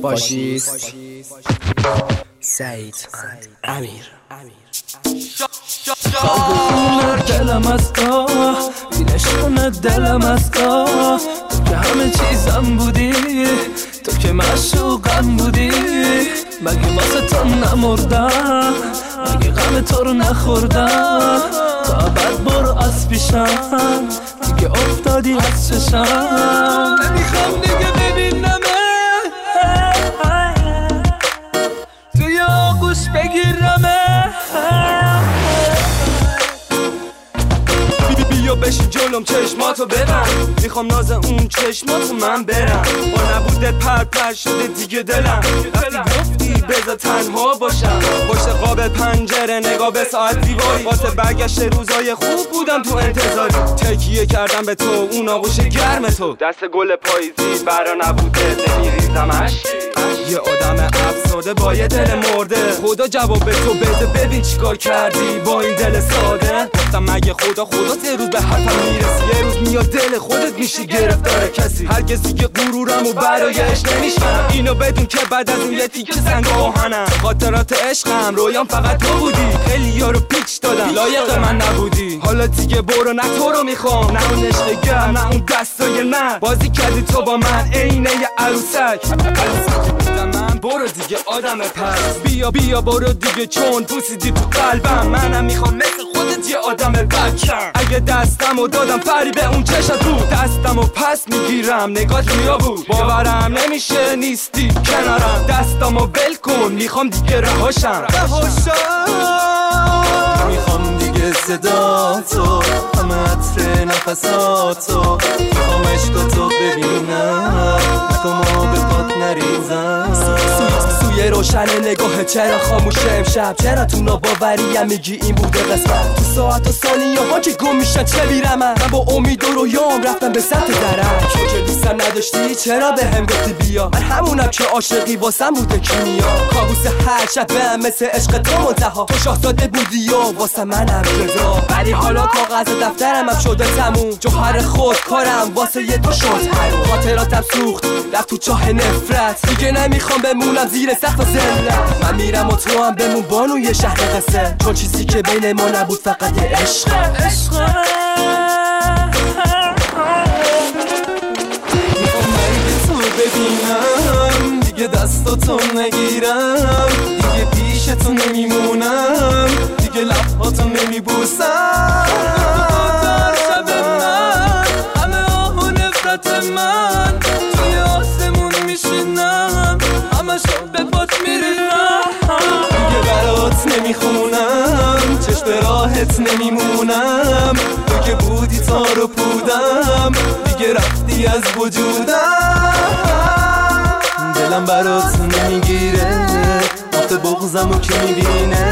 باشید. سعید امیر. دلم از تو نشون دلم از تو که همه چیزم بودی، تو که معشوقم بودی. مگه واسه تو نمردم، مگه غم تو رو نخوردم. تا بعد برو از پیشم، دیگه افتادی از چشم. نمیخوام دیگه ببینمه توی آغوش بگیرمه. بیا بشی جلوم چشماتو ببند، میخوام ناز اون چشماتو من برم. با نبودت پر شده دیگه دلم، وقتی گفتی بذار تنها باشم. پشت قاب پنجره نگاه به ساعت دیواری، واسه برگشت روزای خوب بودم تو انتظاری. تکیه کردم به تو اون آغوش گرم تو، دست گل پاییزی برا نبوده نمیریزم اشک. یه آدم افسرده با یه دل مرده، خدا جواب به تو بده ببین چیکار کردی با این دل ساده. گفتم مگه خدا یه روز به حرفم میرسی، یه روز میاد دل خودت میشی گرفتار کسی. هر کسی که غرورمو برایش نمیشکنم، اینو بدون که بعد از اون یه تیکه سنگ آهنم. خاطرات عشقم رویام فقط تو بودی، خیلی‌ها رو پیچ دادم لایق من نبودی. حالا دیگه برو، نه تو رو میخوام، نه اون عشق گرم، نه اون دستای من. بازی کردی تو با من عینه یه عروسک بودم من. برو دیگه آدم پس، بیا برو دیگه چون بوسیدی تو قلبم. منم میخوام مثل خودت یه آدم بچم. اگه دستمو دادم فری به اون چشت بود، دستمو پس میگیرم نگات ریا بود. باورم نمیشه نیستی کنارم، دستمو ول کن میخوام دیگه رهاشم. میخوام دیگه صداتو، همه عطر نفساتو، میخوام عشقاتو ببینم، نکامو به پات نریزم. سوی روشن نگاه چرا خاموشه امشب؟ چرا تو ناباوریم میگی این بوده قسمت؟ تو ساعت و ثانیه ها که گم میشن چه میرم من با امید و رویام رفتم به سمت درک. تو که دوستم نداشتی چرا به هم گفتی بیا؟ من همونم که عاشقی واسم بوده کیمیا. کابوس هر شب به مثل عشق تو منتها، تو شاهزاده بودی و واسه منم جدا. ولی حالا کاغذ دفترم هم شده تموم، جوهر خود کارم واسه یه تو شد. خاطراتم سوخت رفت تو چاه نفرت، دیگه نمیخوام بمونم زیر سقف ذلت. من میرم و تو هم بمون بانوی شهر قصه، چون چیزی که بین ما نبود فقط یه عشق. میخوام مرگ تو ببینم، دیگه دستاتو نگیرم، دیگه پیشتو نمیمونم، دیگه لبهاتو نمیبوسم. شب من همه آه و نفرت من توی آسمون میشینم، همه شب به پات میرینم. دیگه برات نمیخونم، چشم به راحت نمیمونم، تو که بودی تار و پودم، دیگه رفتی از وجودم. دلم برات نمیگیره، آخه بغضمو که میبینه،